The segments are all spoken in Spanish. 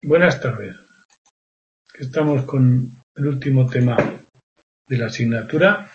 Buenas tardes. Estamos con el último tema de la asignatura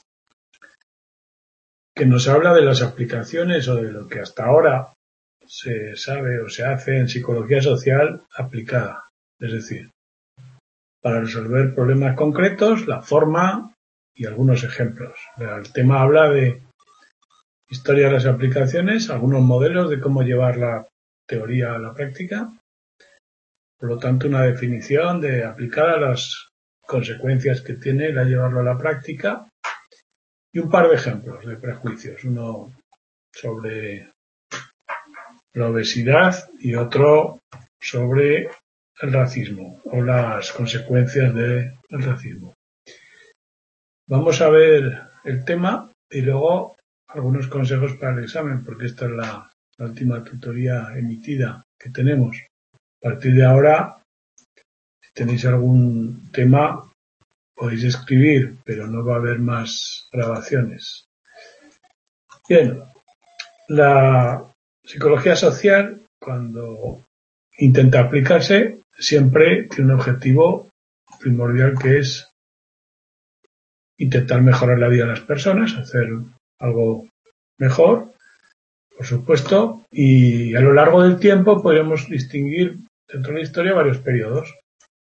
que nos habla de las aplicaciones o de lo que hasta ahora se sabe o se hace en psicología social aplicada. Es decir, para resolver problemas concretos, la forma y algunos ejemplos. El tema habla de historia de las aplicaciones, algunos modelos de cómo llevar la teoría a la práctica. Por lo tanto, una definición de aplicada a las consecuencias que tiene el llevarlo a la práctica y un par de ejemplos de prejuicios, uno sobre la obesidad y otro sobre el racismo o las consecuencias del racismo. Vamos a ver el tema y luego algunos consejos para el examen, porque esta es la última tutoría emitida que tenemos. A partir de ahora, si tenéis algún tema, podéis escribir, pero no va a haber más grabaciones. Bien, la psicología social, cuando intenta aplicarse, siempre tiene un objetivo primordial que es intentar mejorar la vida de las personas, hacer algo mejor, por supuesto, y a lo largo del tiempo podemos distinguir dentro de la historia varios periodos.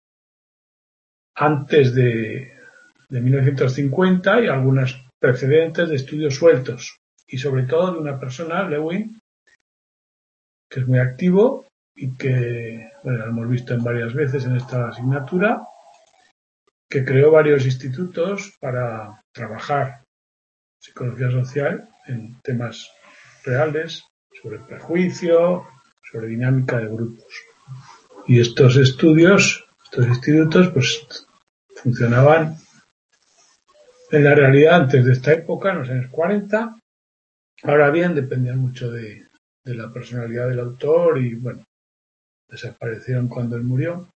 Antes de 1950 y algunos precedentes de estudios sueltos y sobre todo de una persona, Lewin, que es muy activo y que, bueno, lo hemos visto en varias veces en esta asignatura, que creó varios institutos para trabajar psicología social en temas reales, sobre prejuicio, sobre dinámica de grupos. Y estos estudios, estos institutos, pues funcionaban en la realidad antes de esta época, en los años 40. Ahora bien, dependían mucho de la personalidad del autor y, bueno, desaparecieron cuando él murió.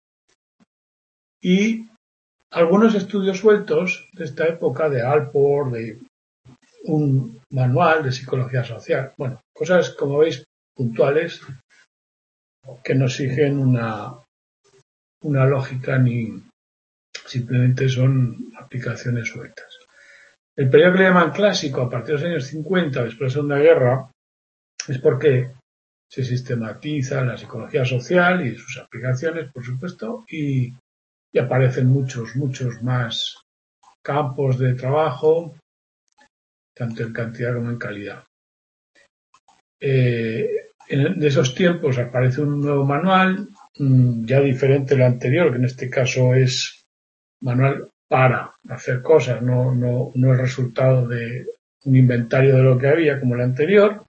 Y algunos estudios sueltos de esta época, de Alport, de un manual de psicología social. Bueno, cosas, como veis, puntuales que no siguen una lógica ni simplemente son aplicaciones sueltas. El periodo que le llaman clásico, a partir de los años 50, después de la Segunda Guerra, es porque se sistematiza la psicología social y sus aplicaciones, por supuesto, y aparecen muchos más campos de trabajo, tanto en cantidad como en calidad. De esos tiempos aparece un nuevo manual, ya diferente de lo anterior, que en este caso es manual para hacer cosas, no el resultado de un inventario de lo que había como el anterior.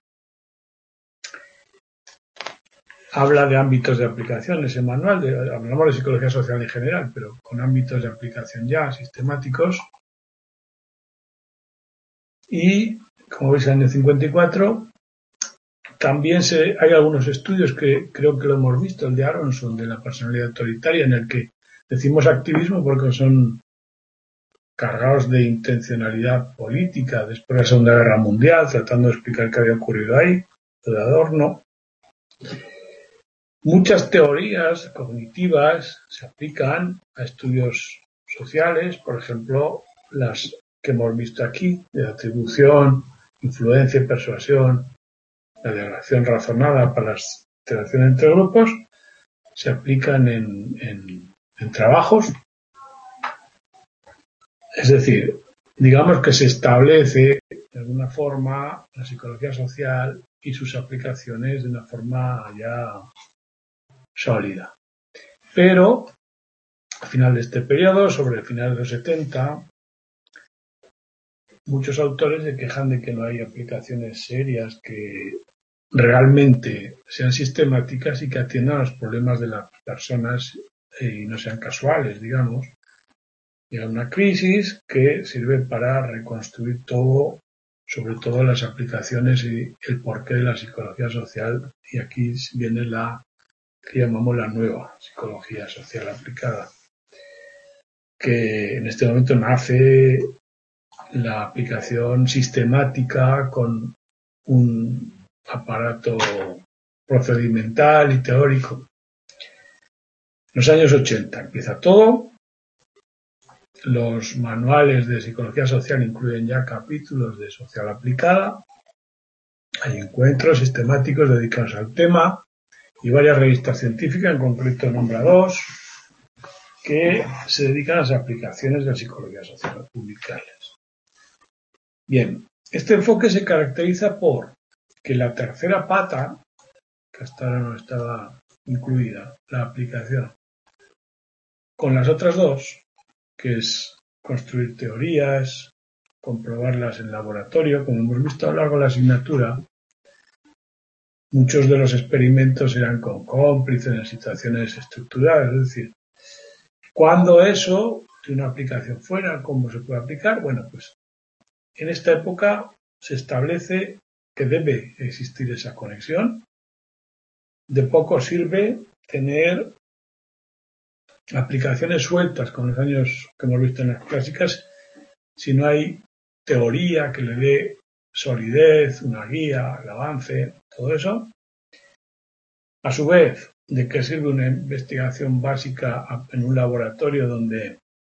Habla de ámbitos de aplicación ese manual, hablamos de psicología social en general, pero con ámbitos de aplicación ya sistemáticos. Y, como veis, en el 54 también hay algunos estudios que creo que lo hemos visto, el de Aronson, de la personalidad autoritaria, en el que decimos activismo porque son cargados de intencionalidad política después de la Segunda Guerra Mundial, tratando de explicar qué había ocurrido ahí, lo de Adorno. Muchas teorías cognitivas se aplican a estudios sociales, por ejemplo, las que hemos visto aquí, de atribución, influencia y persuasión, la de acción razonada para las interacciones entre grupos, se aplican en trabajos. Es decir, digamos que se establece de alguna forma la psicología social y sus aplicaciones de una forma ya sólida. Pero al final de este periodo, sobre el final de los 70, muchos autores se quejan de que no hay aplicaciones serias que realmente sean sistemáticas y que atiendan a los problemas de las personas y no sean casuales, digamos. Llega una crisis que sirve para reconstruir todo, sobre todo las aplicaciones y el porqué de la psicología social, y aquí viene la que llamamos la nueva psicología social aplicada, que en este momento nace la aplicación sistemática con un aparato procedimental y teórico. los años 80 empieza todo. Los manuales de psicología social incluyen ya capítulos de social aplicada. Hay encuentros sistemáticos dedicados al tema y varias revistas científicas, en concreto nombra 2, que se dedican a las aplicaciones de la psicología social publicables. Bien, este enfoque se caracteriza por que la tercera pata, que hasta ahora no estaba incluida, la aplicación, con las otras 2, que es construir teorías, comprobarlas en laboratorio, como hemos visto a lo largo de la asignatura, muchos de los experimentos eran con cómplices en situaciones estructuradas, es decir, ¿cuándo eso de una aplicación fuera? ¿Cómo se puede aplicar? Bueno, pues en esta época se establece que debe existir esa conexión. De poco sirve tener aplicaciones sueltas con los años que hemos visto en las clásicas si no hay teoría que le dé solidez, una guía, el avance, todo eso. A su vez, ¿de qué sirve una investigación básica en un laboratorio donde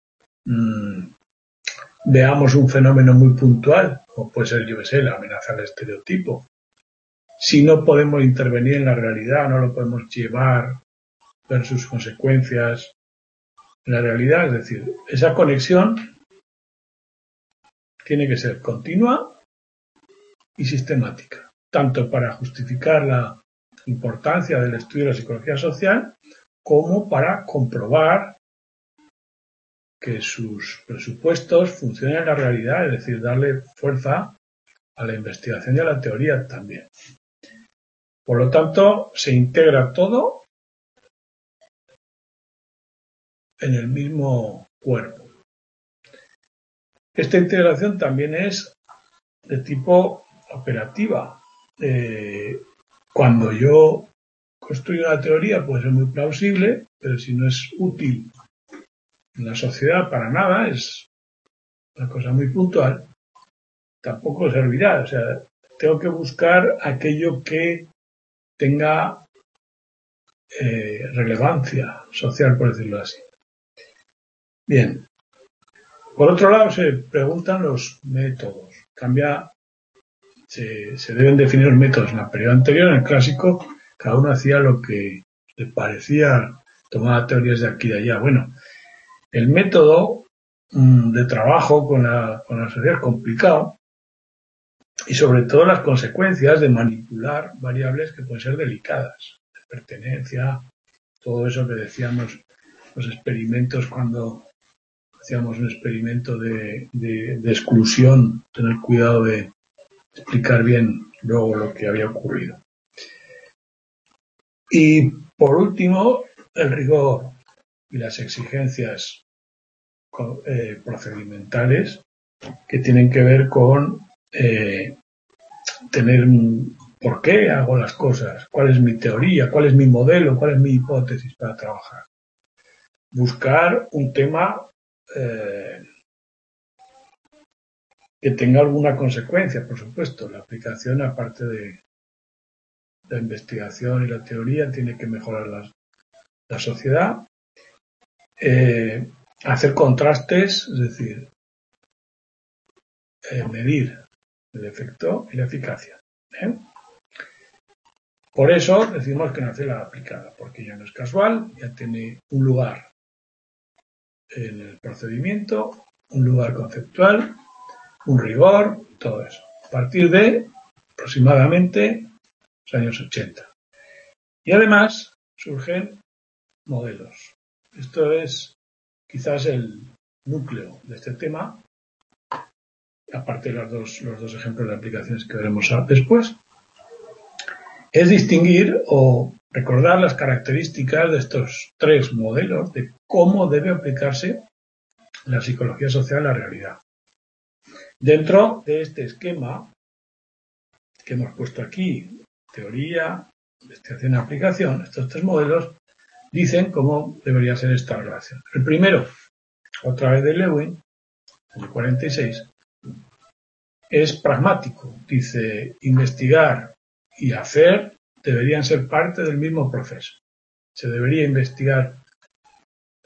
veamos un fenómeno muy puntual, como puede ser, yo qué sé, la amenaza al estereotipo? Si no podemos intervenir en la realidad, no lo podemos llevar, ver sus consecuencias en la realidad, es decir, esa conexión tiene que ser continua y sistemática, tanto para justificar la importancia del estudio de la psicología social como para comprobar que sus presupuestos funcionen en la realidad, es decir, darle fuerza a la investigación y a la teoría también. Por lo tanto, se integra todo en el mismo cuerpo. Esta integración también es de tipo operativa. Cuando yo construyo una teoría puede ser muy plausible, pero si no es útil en la sociedad para nada, es una cosa muy puntual, tampoco servirá. O sea, tengo que buscar aquello que tenga relevancia social, por decirlo así. Bien. Por otro lado, se preguntan los métodos. Se deben definir los métodos. En la periodo anterior, en el clásico, cada uno hacía lo que le parecía, tomaba teorías de aquí y de allá. Bueno, el método de trabajo con la sociedad es complicado y sobre todo las consecuencias de manipular variables que pueden ser delicadas, de pertenencia, todo eso que decíamos, los experimentos cuando hacíamos un experimento de exclusión, tener cuidado de explicar bien luego lo que había ocurrido. Y por último, el rigor y las exigencias procedimentales que tienen que ver con tener por qué hago las cosas, cuál es mi teoría, cuál es mi modelo, cuál es mi hipótesis para trabajar. Buscar un tema que tenga alguna consecuencia, por supuesto. La aplicación, aparte de la investigación y la teoría, tiene que mejorar la sociedad. Hacer contrastes, es decir, medir el efecto y la eficacia. Por eso decimos que nace la aplicada, porque ya no es casual, ya tiene un lugar en el procedimiento, un lugar conceptual, un rigor, todo eso. A partir de aproximadamente los años 80. Y además surgen modelos. Esto es quizás el núcleo de este tema, aparte de los dos ejemplos de aplicaciones que veremos después, es distinguir o recordar las características de estos 3 modelos de cómo debe aplicarse la psicología social a la realidad. Dentro de este esquema que hemos puesto aquí, teoría, investigación y aplicación, estos 3 modelos dicen cómo debería ser esta relación. El primero, otra vez de Lewin, el 46, es pragmático. Dice, investigar y hacer deberían ser parte del mismo proceso. Se debería investigar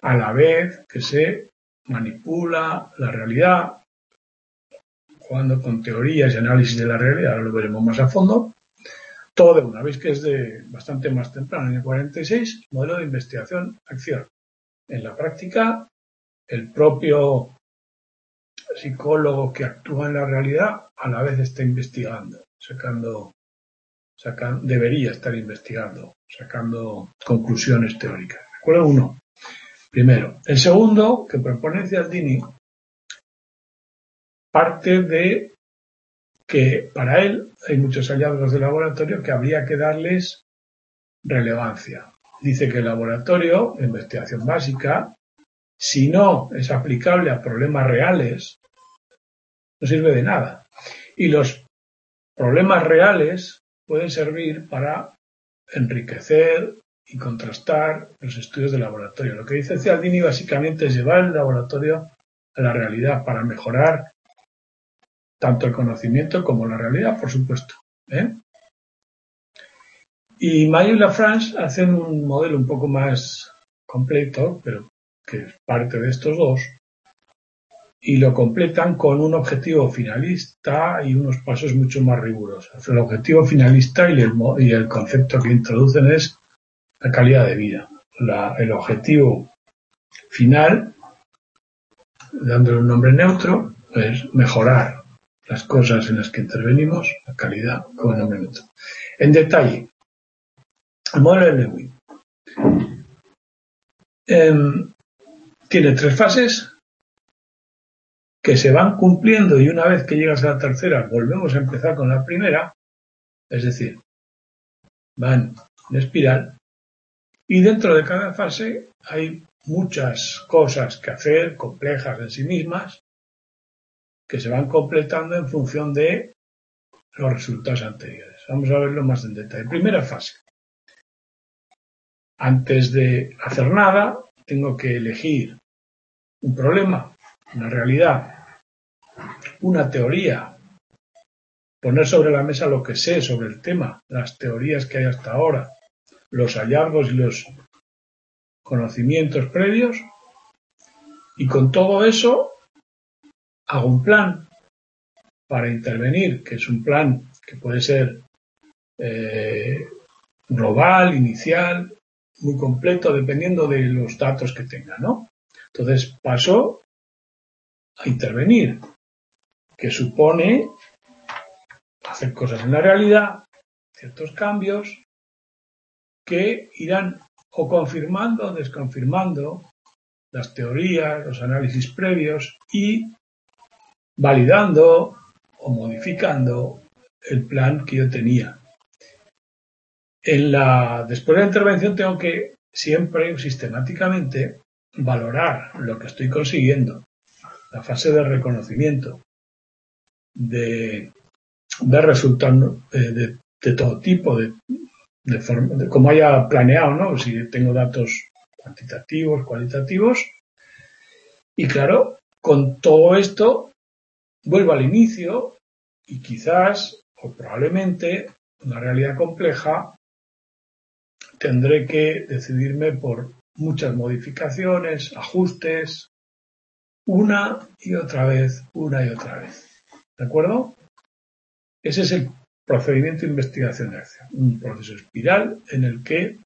a la vez que se manipula la realidad, jugando con teorías y análisis de la realidad, ahora lo veremos más a fondo. Todo de una vez que es de bastante más temprano, en el 46, modelo de investigación-acción. En la práctica, el propio psicólogo que actúa en la realidad a la vez está investigando, debería estar investigando, sacando conclusiones teóricas. ¿De acuerdo? Uno. Primero. El segundo, que propone Cialdini, parte de que para él hay muchos hallazgos de laboratorio que habría que darles relevancia. Dice que el laboratorio de investigación básica, si no es aplicable a problemas reales, no sirve de nada. Y los problemas reales pueden servir para enriquecer y contrastar los estudios de laboratorio. Lo que dice Cialdini básicamente es llevar el laboratorio a la realidad para mejorar tanto el conocimiento como la realidad, por supuesto. Y Mayo y Lafrance hacen un modelo un poco más completo, pero que es parte de estos dos, y lo completan con un objetivo finalista y unos pasos mucho más rigurosos. El objetivo finalista y el concepto que introducen es la calidad de vida. El objetivo final, dándole un nombre neutro, es mejorar las cosas en las que intervenimos, la calidad con el nombre neutro. En detalle, el modelo de Lewin tiene 3 fases que se van cumpliendo y una vez que llegas a la tercera volvemos a empezar con la primera, es decir, van en espiral y dentro de cada fase hay muchas cosas que hacer, complejas en sí mismas, que se van completando en función de los resultados anteriores. Vamos a verlo más en detalle. Primera fase. Antes de hacer nada, tengo que elegir un problema, una realidad, una teoría, poner sobre la mesa lo que sé sobre el tema, las teorías que hay hasta ahora, los hallazgos y los conocimientos previos, y con todo eso hago un plan para intervenir, que es un plan que puede ser global, inicial, muy completo, dependiendo de los datos que tenga, ¿no? Entonces paso a intervenir, que supone hacer cosas en la realidad, ciertos cambios que irán o confirmando o desconfirmando las teorías, los análisis previos y validando o modificando el plan que yo tenía. Después de la intervención tengo que siempre sistemáticamente valorar lo que estoy consiguiendo, la fase de reconocimiento, de resultados de todo tipo, de como haya planeado, ¿no? Si tengo datos cuantitativos, cualitativos, y claro, con todo esto vuelvo al inicio y quizás, o probablemente, una realidad compleja, tendré que decidirme por muchas modificaciones, ajustes, una y otra vez. ¿De acuerdo? Ese es el procedimiento de investigación de acción. Un proceso espiral en el que,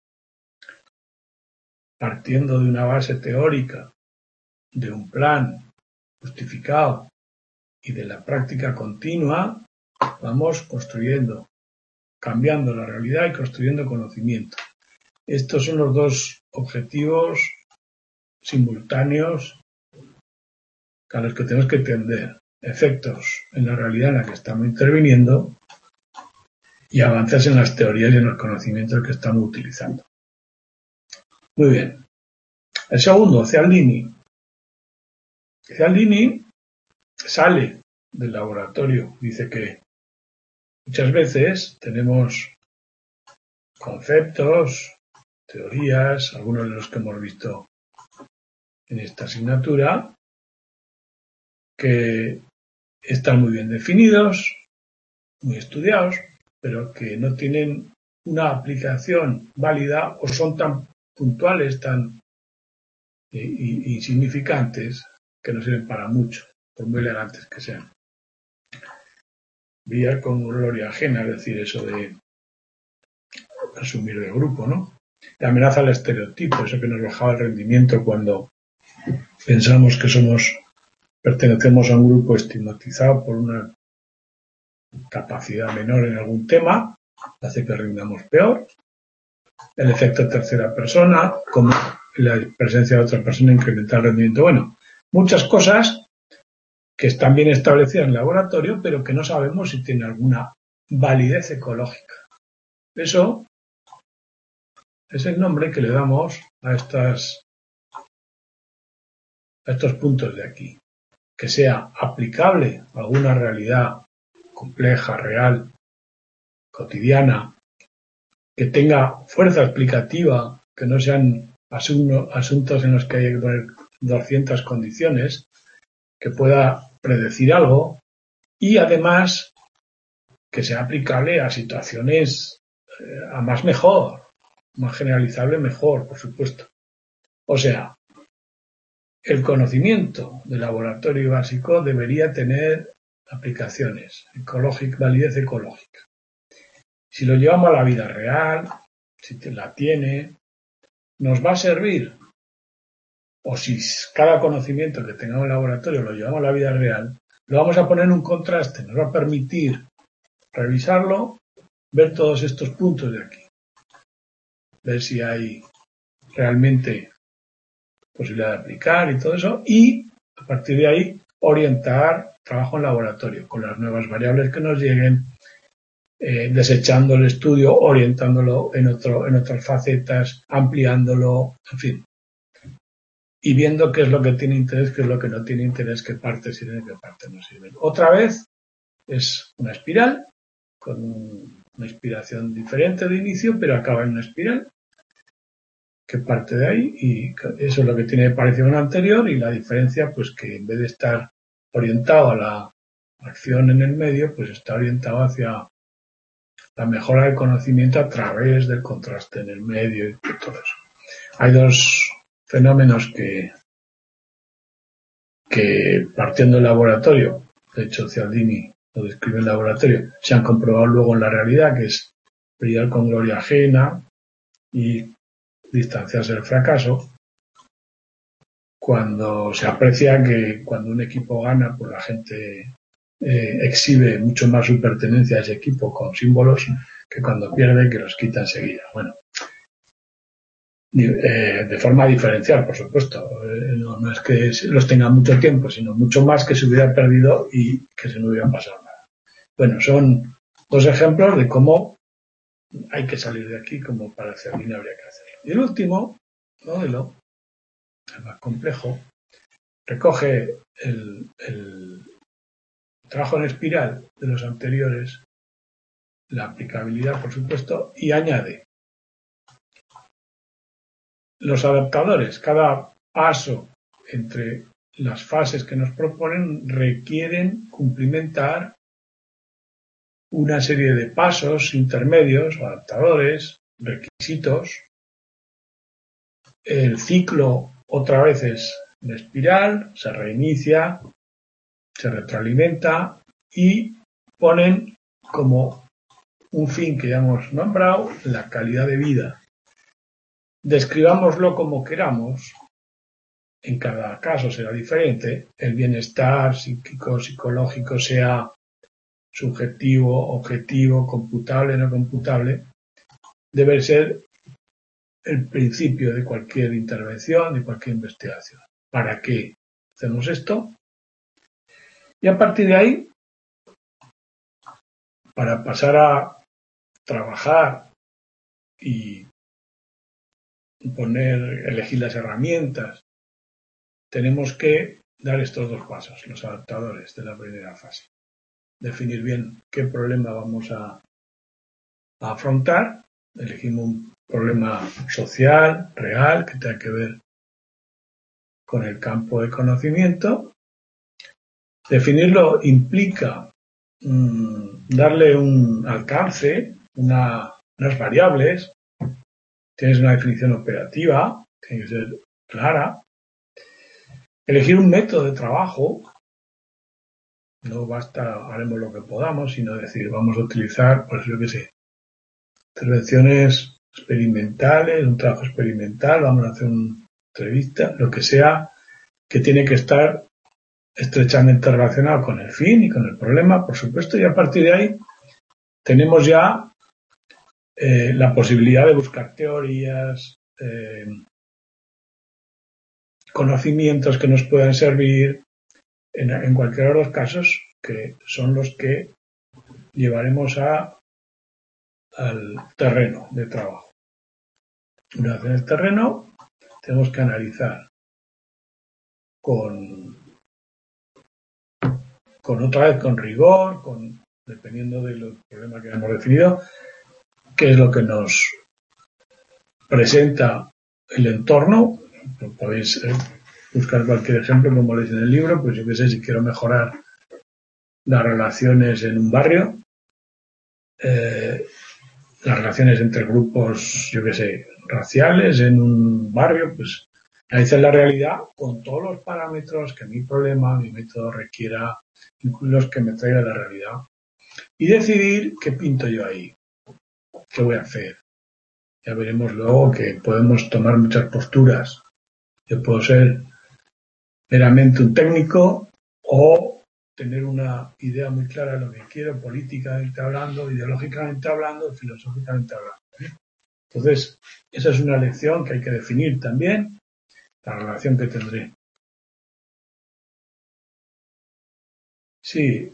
partiendo de una base teórica, de un plan justificado y de la práctica continua, vamos construyendo, cambiando la realidad y construyendo conocimiento. Estos son los dos objetivos simultáneos a los que tenemos que tender. Efectos en la realidad en la que estamos interviniendo y avances en las teorías y en los conocimientos que estamos utilizando. Muy bien. El segundo, Cialdini. Cialdini sale del laboratorio. Dice que muchas veces tenemos conceptos, teorías, algunos de los que hemos visto en esta asignatura, que están muy bien definidos, muy estudiados, pero que no tienen una aplicación válida o son tan puntuales, tan insignificantes que no sirven para mucho, por muy elegantes que sean. Brillar con gloria ajena, es decir, eso de asumir de grupo, ¿no? La amenaza al estereotipo, eso que nos bajaba el rendimiento cuando pensamos que pertenecemos a un grupo estigmatizado por una capacidad menor en algún tema, hace que rindamos peor. El efecto tercera persona, como la presencia de otra persona incrementa el rendimiento. Bueno, muchas cosas que están bien establecidas en el laboratorio, pero que no sabemos si tienen alguna validez ecológica. Eso es el nombre que le damos a estos puntos de aquí. Que sea aplicable a alguna realidad compleja, real, cotidiana, que tenga fuerza explicativa, que no sean asuntos en los que hay que poner 200 condiciones, que pueda predecir algo y además que sea aplicable a situaciones a más mejor, más generalizable mejor, por supuesto. O sea, el conocimiento del laboratorio básico debería tener aplicaciones, validez ecológica. Si lo llevamos a la vida real, si la tiene, ¿nos va a servir? O si cada conocimiento que tengamos en el laboratorio lo llevamos a la vida real, lo vamos a poner en un contraste, nos va a permitir revisarlo, ver todos estos puntos de aquí, ver si hay realmente posibilidad de aplicar y todo eso, y a partir de ahí orientar trabajo en laboratorio con las nuevas variables que nos lleguen, desechando el estudio, orientándolo en otras facetas, ampliándolo, en fin. Y viendo qué es lo que tiene interés, qué es lo que no tiene interés, qué partes sirven, qué partes no sirven. Otra vez es una espiral, con una inspiración diferente de inicio, pero acaba en una espiral que parte de ahí, y eso es lo que tiene parecido a una anterior, y la diferencia, pues que en vez de estar orientado a la acción en el medio, pues está orientado hacia la mejora del conocimiento a través del contraste en el medio y todo eso. Hay dos fenómenos que partiendo del laboratorio, de hecho Cialdini lo describe en el laboratorio, se han comprobado luego en la realidad, que es brillar con gloria ajena y distanciarse del fracaso. Cuando se aprecia que cuando un equipo gana, pues la gente exhibe mucho más su pertenencia a ese equipo con símbolos que cuando pierde, que los quita enseguida. Bueno, de forma diferencial, por supuesto. No es que los tenga mucho tiempo, sino mucho más que se hubiera perdido y que se no hubiera pasado nada. Bueno, son dos ejemplos de cómo hay que salir de aquí, como para Cialdini habría que hacerlo. Y el último modelo, el más complejo, recoge el trabajo en espiral de los anteriores, la aplicabilidad, por supuesto, y añade los adaptadores. Cada paso entre las fases que nos proponen requieren cumplimentar una serie de pasos intermedios, adaptadores, requisitos. El ciclo otra vez es una espiral, se reinicia, se retroalimenta y ponen como un fin que ya hemos nombrado, la calidad de vida. Describámoslo como queramos, en cada caso será diferente, el bienestar psíquico, psicológico, sea subjetivo, objetivo, computable, no computable, debe ser el principio de cualquier intervención, de cualquier investigación. ¿Para qué hacemos esto? Y a partir de ahí, para pasar a trabajar y elegir las herramientas, tenemos que dar estos dos pasos, los adaptadores de la primera fase. Definir bien qué problema vamos a afrontar. Elegimos un problema social, real, que tenga que ver con el campo de conocimiento. Definirlo implica darle un alcance, unas variables. Tienes una definición operativa, tiene que ser clara, Elegir un método de trabajo, no basta, haremos lo que podamos, sino decir, vamos a utilizar, pues yo qué sé, intervenciones experimentales, un trabajo experimental, vamos a hacer una entrevista, lo que sea, que tiene que estar estrechamente relacionado con el fin y con el problema, por supuesto, y a partir de ahí tenemos ya la posibilidad de buscar teorías, conocimientos que nos puedan servir en cualquiera de los casos, que son los que llevaremos al terreno de trabajo. Una vez en el terreno, tenemos que analizar con otra vez con rigor, dependiendo del problema que hemos definido, qué es lo que nos presenta el entorno. Podéis buscar cualquier ejemplo, como leéis en el libro, pues yo qué sé, si quiero mejorar las relaciones en un barrio, las relaciones entre grupos, yo qué sé, raciales en un barrio, pues analizar la realidad con todos los parámetros que mi problema, mi método requiera, incluso los que me traiga la realidad, y decidir qué pinto yo ahí, qué voy a hacer. Ya veremos luego que podemos tomar muchas posturas. Yo puedo ser meramente un técnico o tener una idea muy clara de lo que quiero, políticamente hablando, ideológicamente hablando, filosóficamente hablando. Entonces, esa es una lección que hay que definir también, la relación que tendré. Sí,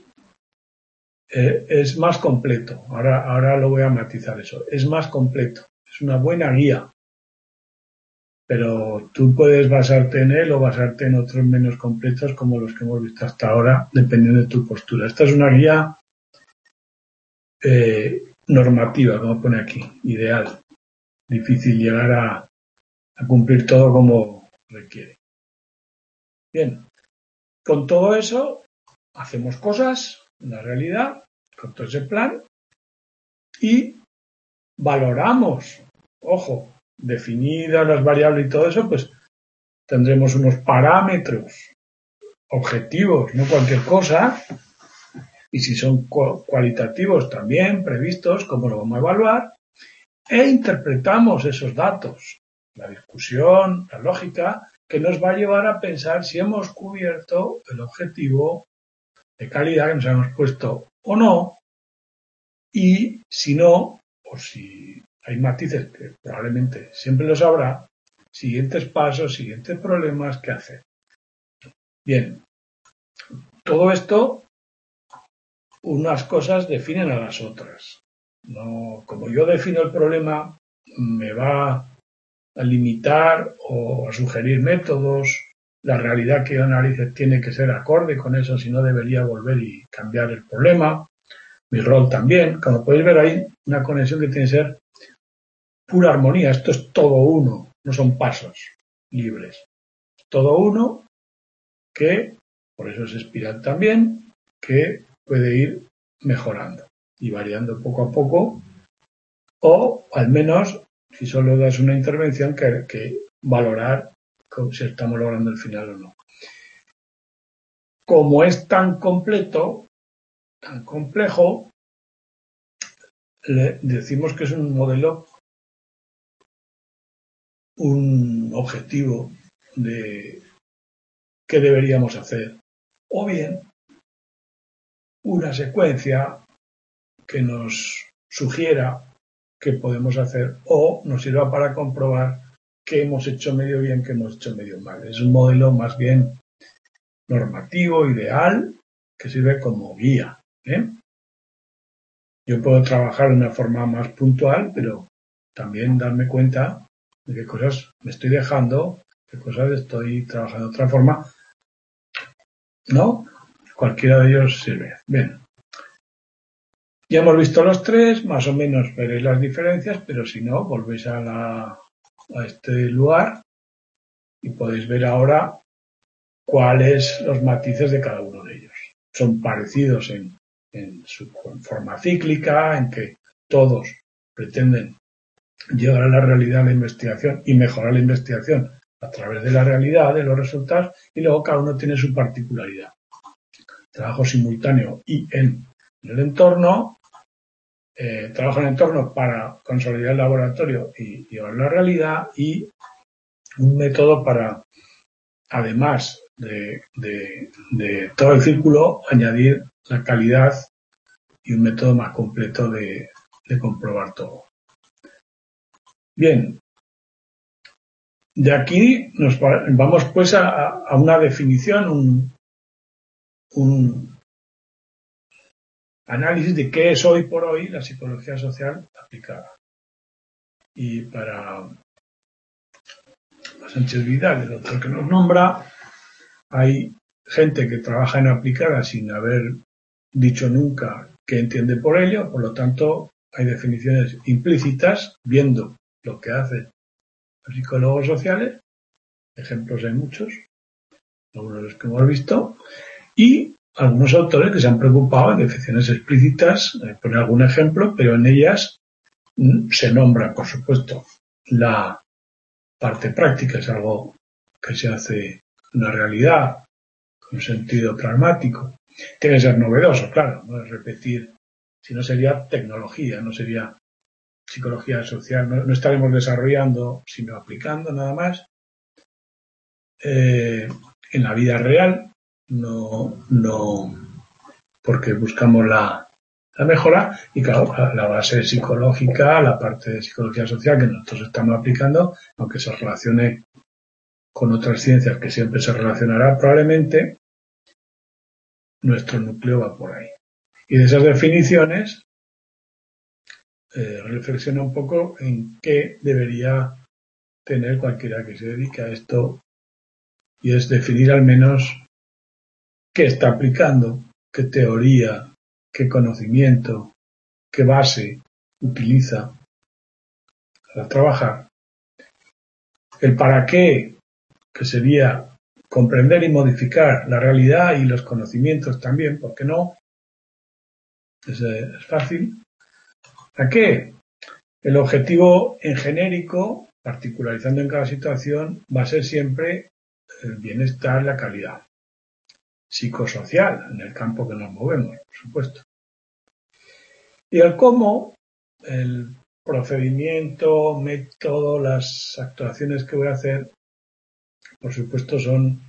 es más completo. Ahora lo voy a matizar eso. Es más completo. Es una buena guía. Pero tú puedes basarte en él o basarte en otros menos completos como los que hemos visto hasta ahora, dependiendo de tu postura. Esta es una guía normativa, como pone aquí, ideal. Difícil llegar a cumplir todo como requiere. Bien, con todo eso hacemos cosas en la realidad, con todo ese plan, y valoramos, ojo, definidas las variables y todo eso, pues tendremos unos parámetros objetivos, no cualquier cosa, y si son cualitativos también previstos, cómo lo vamos a evaluar, e interpretamos esos datos, la discusión, la lógica, que nos va a llevar a pensar si hemos cubierto el objetivo de calidad que nos hemos puesto o no, y si no, o si hay matices que probablemente siempre los habrá, siguientes pasos, siguientes problemas que hacer. Bien, todo esto, unas cosas definen a las otras. No, como yo defino el problema, me va a limitar o a sugerir métodos. La realidad que yo analice tiene que ser acorde con eso, si no debería volver y cambiar el problema. Mi rol también. Como podéis ver, hay una conexión que tiene que ser pura armonía. Esto es todo uno, no son pasos libres. Todo uno que, por eso es espiral también, que puede ir mejorando y variando poco a poco, o al menos, si solo das una intervención, que valorar si estamos logrando el final o no. Como es tan completo, tan complejo, le decimos que es un modelo, un objetivo de qué deberíamos hacer, o bien una secuencia que nos sugiera qué podemos hacer o nos sirva para comprobar qué hemos hecho medio bien, qué hemos hecho medio mal. Es un modelo más bien normativo, ideal, que sirve como guía. Yo puedo trabajar de una forma más puntual, pero también darme cuenta de qué cosas me estoy dejando, qué cosas estoy trabajando de otra forma. ¿No? Cualquiera de ellos sirve. Bien. Ya hemos visto los tres, más o menos veréis las diferencias, pero si no, volvéis a este lugar y podéis ver ahora cuáles los matices de cada uno de ellos. Son parecidos en su forma cíclica, en que todos pretenden llegar a la realidad de la investigación y mejorar la investigación a través de la realidad, de los resultados, y luego cada uno tiene su particularidad. Trabajo simultáneo y en el entorno, trabajo en el entorno para consolidar el laboratorio y llevar la realidad, y un método para, además de todo el círculo, añadir la calidad y un método más completo de comprobar todo. Bien, de aquí nos vamos pues a una definición, un análisis de qué es hoy por hoy la psicología social aplicada. Y para Sánchez Vidal, el doctor que nos nombra, hay gente que trabaja en aplicada sin haber dicho nunca qué entiende por ello, por lo tanto hay definiciones implícitas viendo lo que hacen los psicólogos sociales, ejemplos hay muchos, algunos de los que hemos visto, y algunos autores que se han preocupado en definiciones explícitas, poner algún ejemplo, pero en ellas se nombra, por supuesto, la parte práctica, es algo que se hace una realidad, con un sentido pragmático. Tiene que ser novedoso, claro, no es repetir, si no sería tecnología, no sería psicología social, no estaremos desarrollando, sino aplicando nada más. En la vida real, no porque buscamos la mejora, y claro, la base psicológica, la parte de psicología social que nosotros estamos aplicando, aunque se relacione con otras ciencias que siempre se relacionará probablemente, nuestro núcleo va por ahí. Y de esas definiciones, reflexiona un poco en qué debería tener cualquiera que se dedique a esto, y es definir al menos qué está aplicando, qué teoría, qué conocimiento, qué base utiliza para trabajar. El para qué, que sería comprender y modificar la realidad y los conocimientos también, ¿por qué no? Es fácil. ¿A qué? El objetivo en genérico, particularizando en cada situación, va a ser siempre el bienestar, la calidad psicosocial, en el campo que nos movemos, por supuesto. Y el cómo, el procedimiento, método, las actuaciones que voy a hacer, por supuesto, son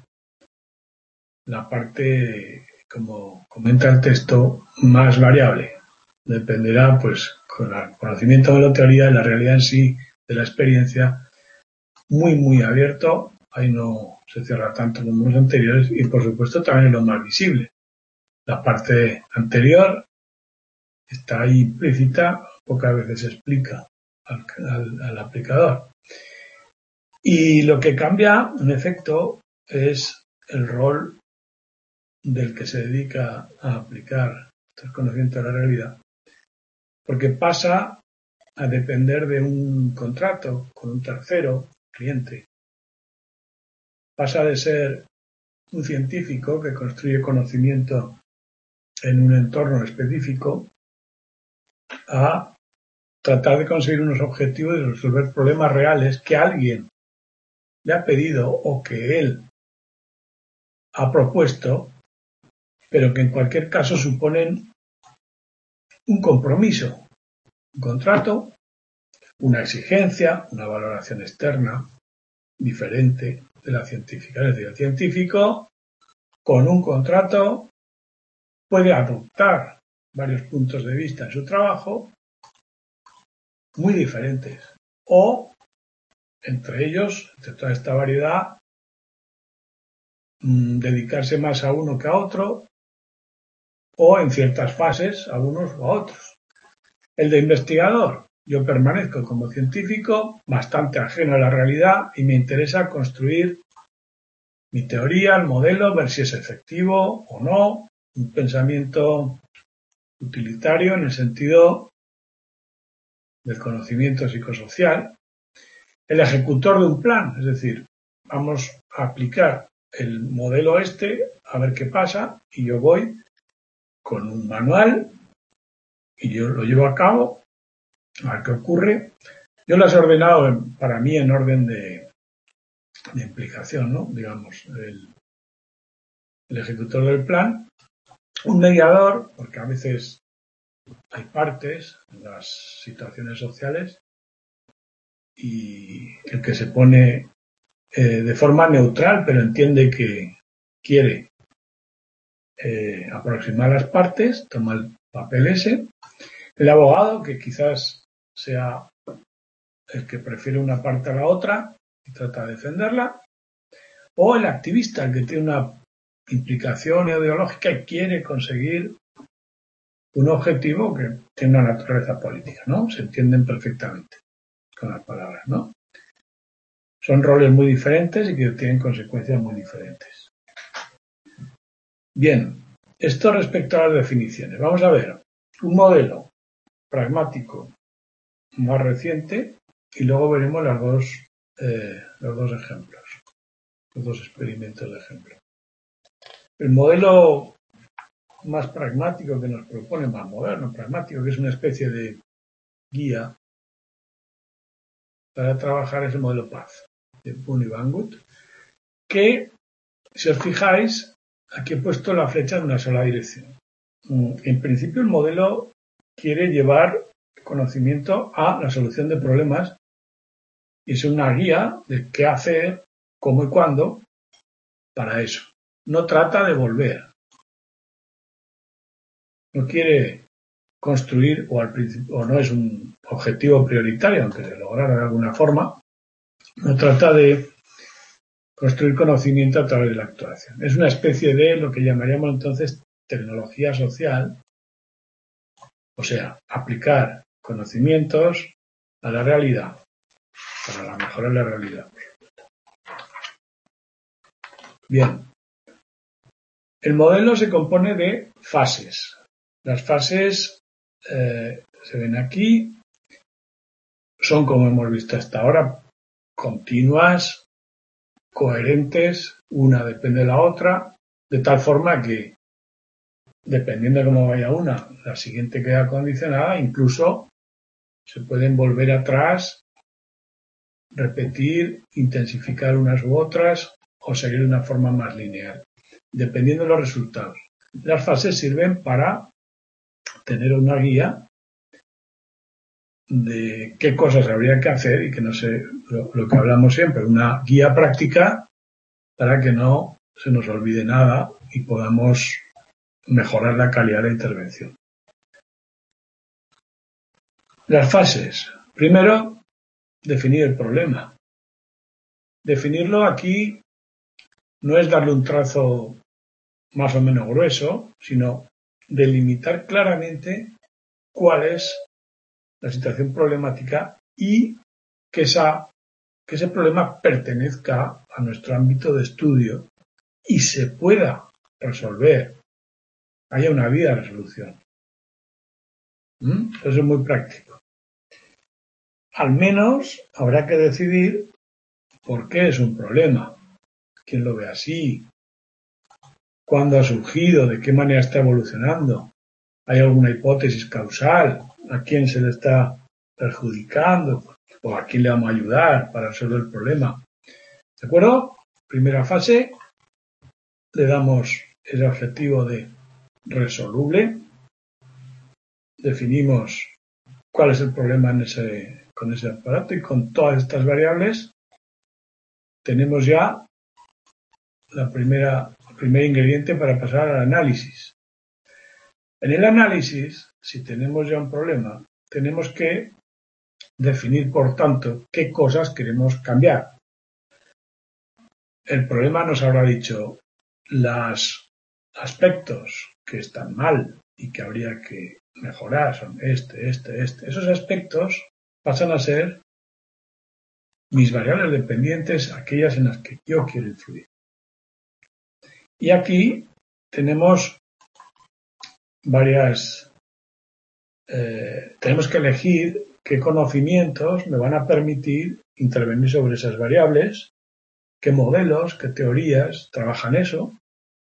la parte, como comenta el texto, más variable. Dependerá, pues, con el conocimiento de la teoría y la realidad en sí, de la experiencia, muy, muy abierto. Ahí no se cierra tanto como los anteriores, y, por supuesto, también es lo más visible. La parte anterior está ahí implícita, pocas veces se explica al aplicador. Y lo que cambia, en efecto, es el rol del que se dedica a aplicar estos conocimientos de la realidad, porque pasa a depender de un contrato con un tercero, cliente. Pasa de ser un científico que construye conocimiento en un entorno específico a tratar de conseguir unos objetivos y resolver problemas reales que alguien le ha pedido o que él ha propuesto, pero que en cualquier caso suponen un compromiso, un contrato, una exigencia, una valoración externa diferente de la científica. Es decir, el científico con un contrato puede adoptar varios puntos de vista en su trabajo muy diferentes, o entre ellos, entre toda esta variedad, dedicarse más a uno que a otro, o en ciertas fases a unos o a otros. El de investigador, yo permanezco como científico bastante ajeno a la realidad y me interesa construir mi teoría, el modelo, ver si es efectivo o no, un pensamiento utilitario en el sentido del conocimiento psicosocial. El ejecutor de un plan, es decir, vamos a aplicar el modelo a ver qué pasa, y yo voy con un manual y yo lo llevo a cabo, a ver qué ocurre. Yo las he ordenado para mí en orden de de implicación, ¿no? Digamos, el ejecutor del plan, un mediador, porque a veces hay partes en las situaciones sociales y el que se pone de forma neutral, pero entiende que quiere aproximar las partes, toma el papel ese, el abogado, que quizás sea el que prefiere una parte a la otra y trata de defenderla, o el activista, el que tiene una implicación ideológica y quiere conseguir un objetivo que tiene una naturaleza política, ¿no? Se entienden perfectamente con las palabras, ¿no? Son roles muy diferentes y que tienen consecuencias muy diferentes. Bien, esto respecto a las definiciones. Vamos a ver un modelo pragmático más reciente y luego veremos los dos ejemplos, los dos experimentos de ejemplo. El modelo más pragmático que nos propone, más moderno, pragmático, que es una especie de guía para trabajar, es el modelo PAZ de Boone y Banggood, que, si os fijáis, aquí he puesto la flecha en una sola dirección. En principio, el modelo quiere llevar conocimiento a la solución de problemas y es una guía de qué hacer, cómo y cuándo para eso. No trata de volver. No quiere construir, o al principio, o no es un objetivo prioritario, aunque se lograra de alguna forma, no trata de construir conocimiento a través de la actuación. Es una especie de lo que llamaríamos entonces tecnología social, o sea, aplicar conocimientos a la realidad, para la mejora de la realidad. Bien, el modelo se compone de fases. Las fases se ven aquí, son, como hemos visto hasta ahora, continuas, coherentes, una depende de la otra, de tal forma que, dependiendo de cómo vaya una, la siguiente queda condicionada, incluso se pueden volver atrás, repetir, intensificar unas u otras o seguir de una forma más lineal, dependiendo de los resultados. Las fases sirven para tener una guía de qué cosas habría que hacer y que no sé, lo que hablamos siempre, una guía práctica para que no se nos olvide nada y podamos mejorar la calidad de la intervención. Las fases. Primero, definir el problema. Definirlo aquí no es darle un trazo más o menos grueso, sino delimitar claramente cuál es la situación problemática y que ese problema pertenezca a nuestro ámbito de estudio y se pueda resolver, haya una vía de resolución. Eso es muy práctico. Al menos habrá que decidir por qué es un problema, quién lo ve así, cuándo ha surgido, de qué manera está evolucionando, hay alguna hipótesis causal, a quién se le está perjudicando o a quién le vamos a ayudar para resolver el problema. ¿De acuerdo? Primera fase, le damos el adjetivo de resoluble, definimos cuál es el problema con ese aparato y con todas estas variables tenemos ya el primer ingrediente para pasar al análisis. En el análisis, si tenemos ya un problema, tenemos que definir, por tanto, qué cosas queremos cambiar. El problema nos habrá dicho los aspectos que están mal y que habría que mejorar son este. Esos aspectos pasan a ser mis variables dependientes, aquellas en las que yo quiero influir. Y aquí tenemos tenemos que elegir qué conocimientos me van a permitir intervenir sobre esas variables, qué modelos, qué teorías trabajan eso.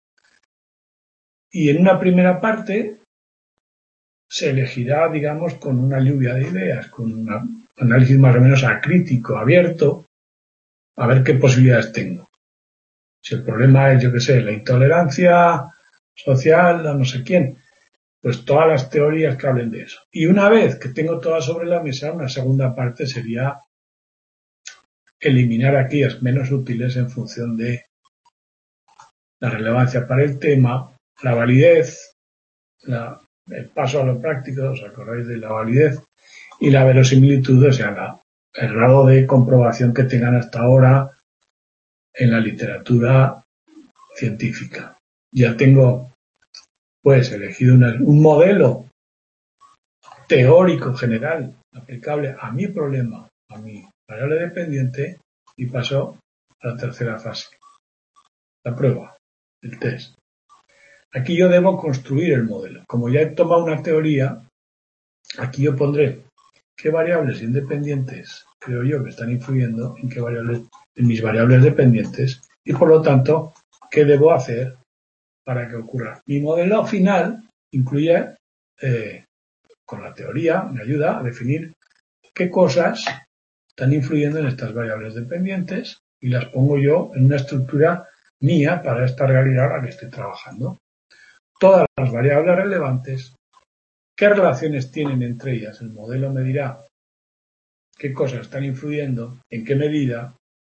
Y en una primera parte se elegirá, digamos, con una lluvia de ideas, con un análisis más o menos acrítico, abierto, a ver qué posibilidades tengo. Si el problema es, yo qué sé, la intolerancia social a no sé quién, pues todas las teorías que hablen de eso. Y una vez que tengo todas sobre la mesa, una segunda parte sería eliminar aquellas menos útiles en función de la relevancia para el tema, la validez, el paso a lo práctico, ¿os acordáis de la validez? Y la verosimilitud, o sea, el grado de comprobación que tengan hasta ahora en la literatura científica. Ya tengo, pues, elegido un modelo teórico general aplicable a mi problema, a mi variable dependiente, y paso a la tercera fase, la prueba, el test. Aquí yo debo construir el modelo. Como ya he tomado una teoría, aquí yo pondré qué variables independientes creo yo que están influyendo en qué variables, en mis variables dependientes, y por lo tanto, qué debo hacer para que ocurra. Mi modelo final incluye, con la teoría, me ayuda a definir qué cosas están influyendo en estas variables dependientes y las pongo yo en una estructura mía para esta realidad a la que estoy trabajando. Todas las variables relevantes, qué relaciones tienen entre ellas, el modelo me dirá qué cosas están influyendo, en qué medida,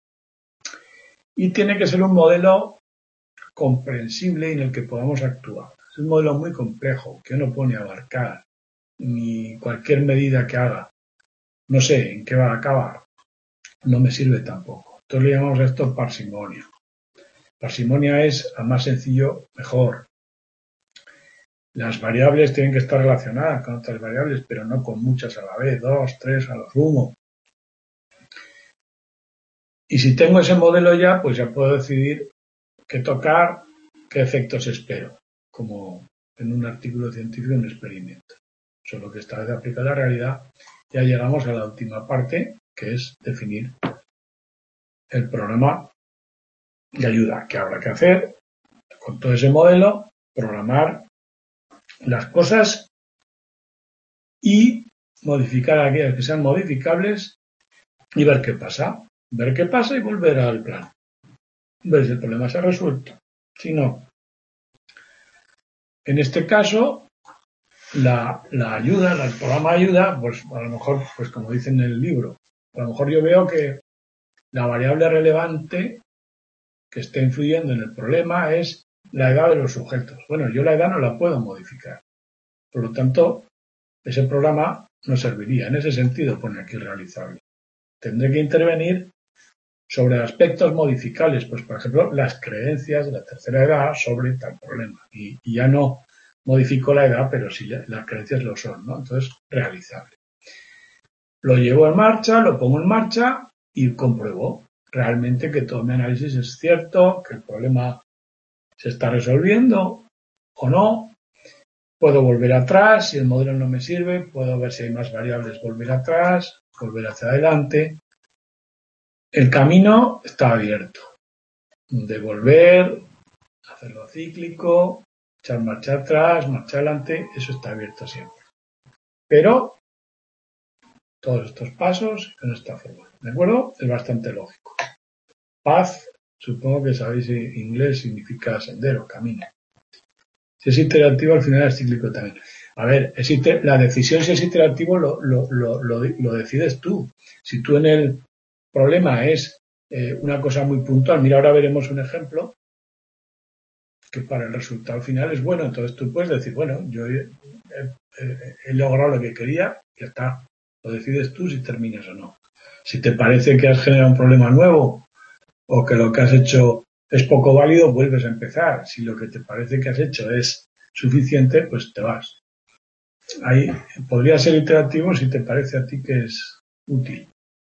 y tiene que ser un modelo comprensible en el que podamos actuar. Es un modelo muy complejo que no pone a abarcar ni cualquier medida que haga. No sé en qué va a acabar. No me sirve tampoco. Entonces le llamamos a esto parsimonia. Parsimonia es a más sencillo, mejor. Las variables tienen que estar relacionadas con otras variables, pero no con muchas a la vez, 2, 3 a lo sumo. Y si tengo ese modelo ya, pues ya puedo decidir qué tocar, qué efectos espero, como en un artículo científico, un experimento. Solo que esta vez aplica la realidad. Ya llegamos a la última parte, que es definir el programa de ayuda que habrá que hacer con todo ese modelo, programar las cosas y modificar aquellas que sean modificables y ver qué pasa. Ver qué pasa y volver al plan. Ver si el problema se ha resuelto. Si no, en este caso, la ayuda, el programa de ayuda, pues a lo mejor, pues como dice en el libro, a lo mejor yo veo que la variable relevante que está influyendo en el problema es la edad de los sujetos. Bueno, yo la edad no la puedo modificar. Por lo tanto, ese programa no serviría. En ese sentido, pone aquí realizable. Tendré que intervenir sobre aspectos modificables, pues por ejemplo, las creencias de la tercera edad sobre tal problema. Y ya no modifico la edad, pero sí las creencias lo son, ¿no? Entonces, realizable. Lo llevo en marcha, lo pongo en marcha y compruebo realmente que todo mi análisis es cierto, que el problema se está resolviendo o no. Puedo volver atrás, si el modelo no me sirve, puedo ver si hay más variables, volver atrás, volver hacia adelante. El camino está abierto. De volver, hacerlo cíclico, echar marcha atrás, marcha adelante, eso está abierto siempre. Pero todos estos pasos en esta forma, ¿de acuerdo? Es bastante lógico. Paz, supongo que sabéis en inglés, significa sendero, camino. Si es iterativo, al final es cíclico también. A ver, la decisión si es iterativo lo decides tú. Si tú en el problema es una cosa muy puntual, mira, ahora veremos un ejemplo que para el resultado final es bueno, entonces tú puedes decir, bueno, yo he logrado lo que quería, ya está. Lo decides tú si terminas o no. Si te parece que has generado un problema nuevo o que lo que has hecho es poco válido, vuelves a empezar. Si lo que te parece que has hecho es suficiente, pues te vas. Ahí podría ser iterativo si te parece a ti que es útil.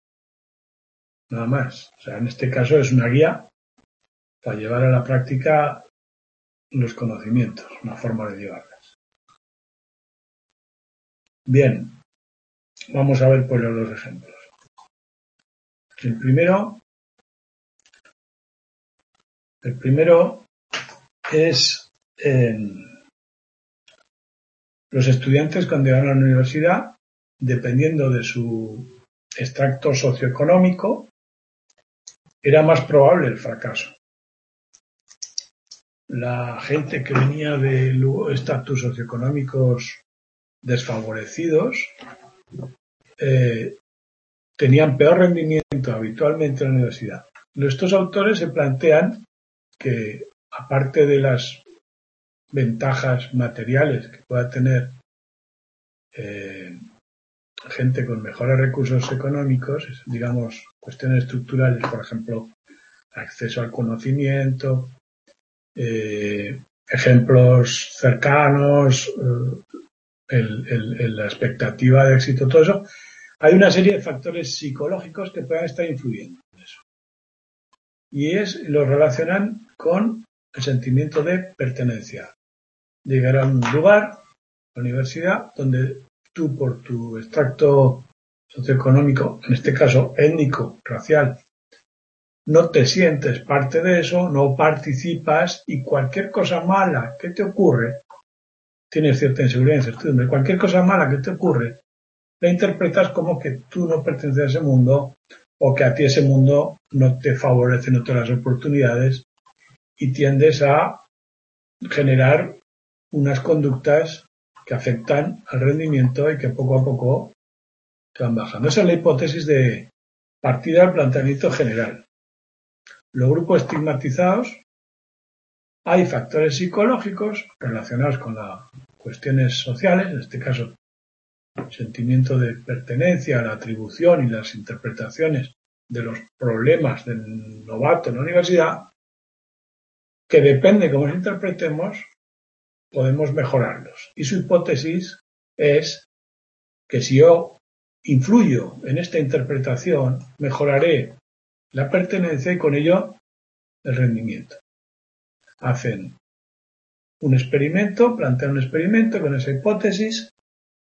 Nada más. O sea, en este caso es una guía para llevar a la práctica los conocimientos, una forma de llevarlas. Bien, vamos a ver pues los dos ejemplos. El primero es los estudiantes cuando llegan a la universidad, dependiendo de su extracto socioeconómico, era más probable el fracaso. La gente que venía de estatus socioeconómicos desfavorecidos tenían peor rendimiento habitualmente en la universidad. Estos autores se plantean que, aparte de las ventajas materiales que pueda tener gente con mejores recursos económicos, digamos, cuestiones estructurales, por ejemplo, acceso al conocimiento, ejemplos cercanos, la expectativa de éxito, todo eso, hay una serie de factores psicológicos que puedan estar influyendo en eso. Y lo relacionan con el sentimiento de pertenencia. Llegar a un lugar, la universidad, donde tú, por tu extracto socioeconómico, en este caso étnico, racial, no te sientes parte de eso, no participas, y cualquier cosa mala que te ocurre, tienes cierta inseguridad, incertidumbre, cualquier cosa mala que te ocurre, la interpretas como que tú no perteneces a ese mundo, o que a ti ese mundo no te favorece, no te da las oportunidades, y tiendes a generar unas conductas que afectan al rendimiento y que poco a poco te van bajando. Esa es la hipótesis de partida del planteamiento general. Los grupos estigmatizados, hay factores psicológicos relacionados con las cuestiones sociales, en este caso el sentimiento de pertenencia, la atribución y las interpretaciones de los problemas del novato en la universidad, que depende de cómo los interpretemos, podemos mejorarlos. Y su hipótesis es que si yo influyo en esta interpretación, mejoraré la pertenencia y con ello el rendimiento. Hacen un experimento, plantean un experimento con esa hipótesis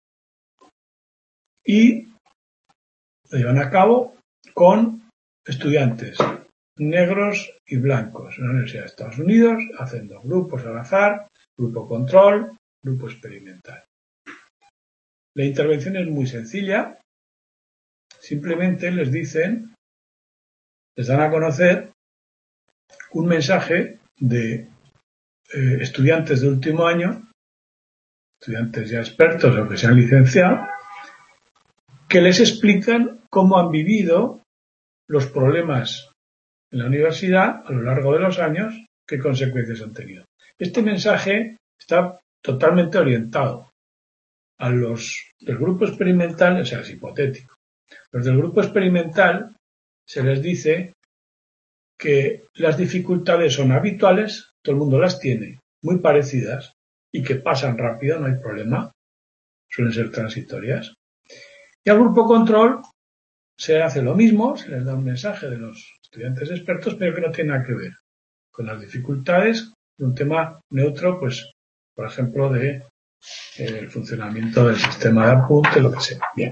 y lo llevan a cabo con estudiantes negros y blancos en la Universidad de Estados Unidos, hacen 2 grupos al azar, grupo control, grupo experimental. La intervención es muy sencilla, simplemente les dan a conocer un mensaje de estudiantes de último año, estudiantes ya expertos o que se han licenciado, que les explican cómo han vivido los problemas en la universidad a lo largo de los años, qué consecuencias han tenido. Este mensaje está totalmente orientado a los del grupo experimental, o sea, es hipotético. Los del grupo experimental se les dice que las dificultades son habituales, todo el mundo las tiene, muy parecidas, y que pasan rápido, no hay problema, suelen ser transitorias. Y al grupo control se hace lo mismo, se les da un mensaje de los estudiantes expertos, pero que no tiene nada que ver con las dificultades de un tema neutro, pues, por ejemplo, de el funcionamiento del sistema de apunte, lo que sea. Bien.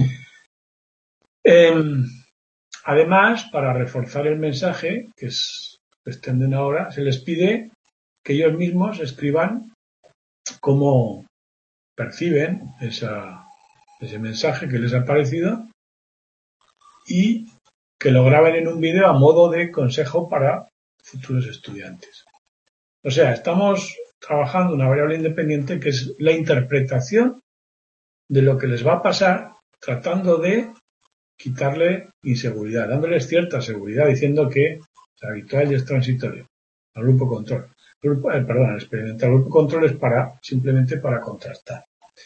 Además, para reforzar el mensaje, que extienden ahora, se les pide que ellos mismos escriban cómo perciben ese mensaje que les ha parecido y que lo graben en un vídeo a modo de consejo para futuros estudiantes. O sea, estamos trabajando una variable independiente que es la interpretación de lo que les va a pasar, tratando de quitarle inseguridad, dándoles cierta seguridad, diciendo que es habitual y es transitorio. Al grupo control. El experimental. El grupo control es simplemente para contrastar.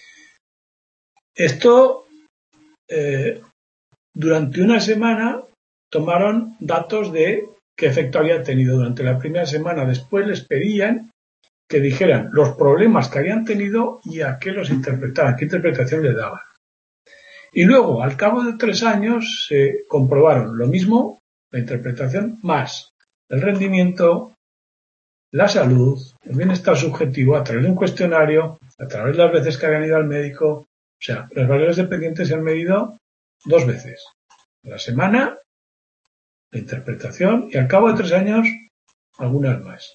Esto, durante una semana, tomaron datos de qué efecto había tenido durante la primera semana. Después les pedían que dijeran los problemas que habían tenido y a qué los interpretaban, qué interpretación le daban. Y luego, al cabo de 3 años, se comprobaron lo mismo, la interpretación, más el rendimiento, la salud, el bienestar subjetivo a través de un cuestionario, a través de las veces que habían ido al médico. O sea, las variables dependientes se han medido 2 veces. A la semana, la interpretación, y al cabo de 3 años, algunas más.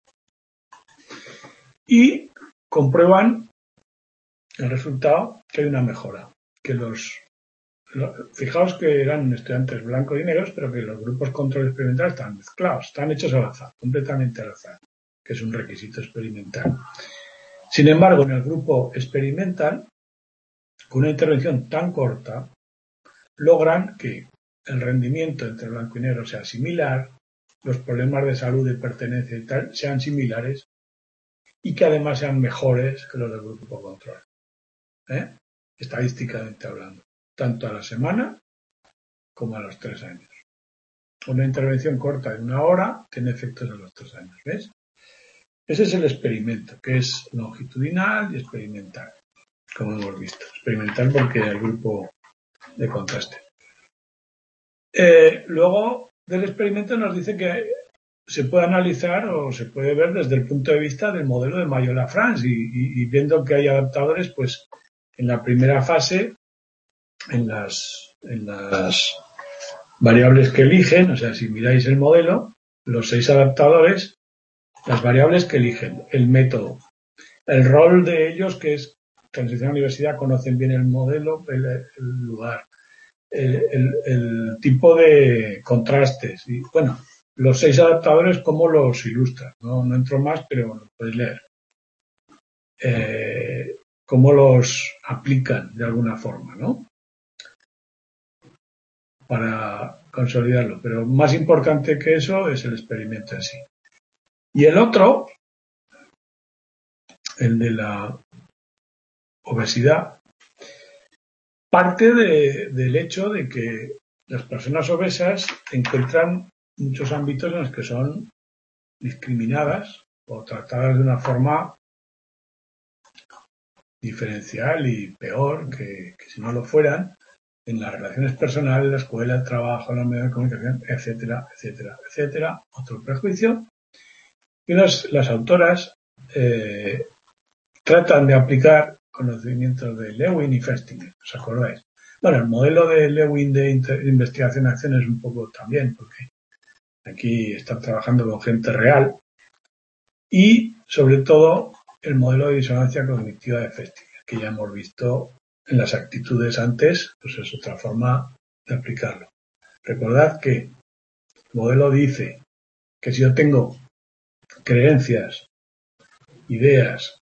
Y comprueban el resultado, que hay una mejora, que los Fijaos que eran estudiantes blancos y negros, pero que los grupos control experimental están mezclados, están hechos al azar, completamente al azar, que es un requisito experimental. Sin embargo, en el grupo experimental, con una intervención tan corta, logran que el rendimiento entre blanco y negro sea similar, los problemas de salud, de pertenencia y tal sean similares y que además sean mejores que los del grupo control, estadísticamente hablando, tanto a la semana como a los 3 años. Una intervención corta de 1 hora tiene efectos a los 3 años, ¿ves? Ese es el experimento, que es longitudinal y experimental, como hemos visto. Experimental porque el grupo de contraste. Luego del experimento nos dice que se puede analizar o se puede ver desde el punto de vista del modelo de Mayola-France y viendo que hay adaptadores, pues en la primera fase, en las variables que eligen, o sea, si miráis el modelo, los 6 adaptadores, las variables que eligen, el método, el rol de ellos, que es transición a universidad, conocen bien el modelo, el lugar, el tipo de contrastes, y bueno, los 6 adaptadores, cómo los ilustran, no entro más, pero lo podéis leer. Cómo los aplican de alguna forma, ¿no? Para consolidarlo, pero más importante que eso es el experimento en sí. Y el otro, el de la obesidad, parte del hecho de que las personas obesas encuentran muchos ámbitos en los que son discriminadas o tratadas de una forma diferencial y peor que si no lo fueran en las relaciones personales, la escuela, el trabajo, los medios de comunicación, etcétera, etcétera, etcétera. Otro prejuicio. Y las autoras tratan de aplicar conocimientos de Lewin y Festinger, ¿os acordáis? Bueno, el modelo de Lewin de investigación-acción es un poco también, porque aquí están trabajando con gente real, y sobre todo el modelo de disonancia cognitiva de Festinger, que ya hemos visto en las actitudes antes, pues es otra forma de aplicarlo. Recordad que el modelo dice que si yo tengo creencias, ideas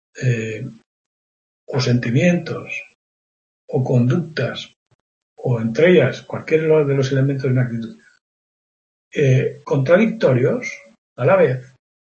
o sentimientos o conductas o entre ellas cualquier de los elementos de una actitud contradictorios a la vez,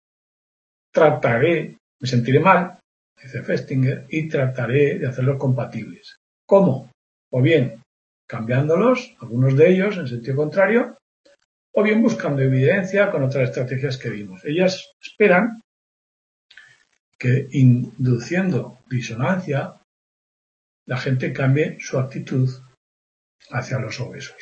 me sentiré mal, dice Festinger, y trataré de hacerlos compatibles. ¿Cómo? O bien cambiándolos, algunos de ellos en sentido contrario, o bien buscando evidencia con otras estrategias que vimos. Ellas esperan que induciendo disonancia la gente cambie su actitud hacia los obesos.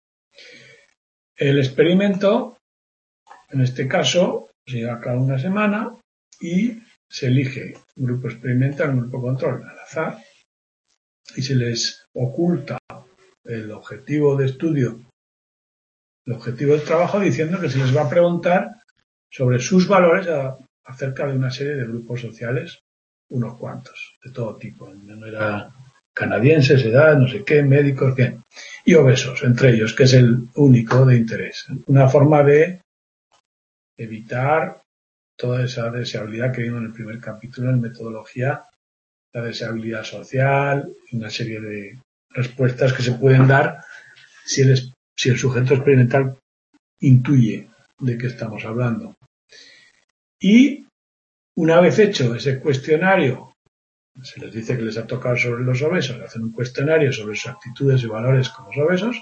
El experimento, en este caso, se lleva a cabo 1 semana y se elige un grupo experimental, un grupo control al azar y se les oculta el objetivo de estudio, el objetivo del trabajo, diciendo que se les va a preguntar sobre sus valores acerca de una serie de grupos sociales, unos cuantos, de todo tipo. No era canadienses, edad, no sé qué, médicos, qué, y obesos, entre ellos, que es el único de interés. Una forma de evitar toda esa deseabilidad que vimos en el primer capítulo en metodología, la deseabilidad social, una serie de respuestas que se pueden dar si el sujeto experimental intuye de qué estamos hablando. Y una vez hecho ese cuestionario, se les dice que les ha tocado sobre los obesos, hacen un cuestionario sobre sus actitudes y valores como obesos,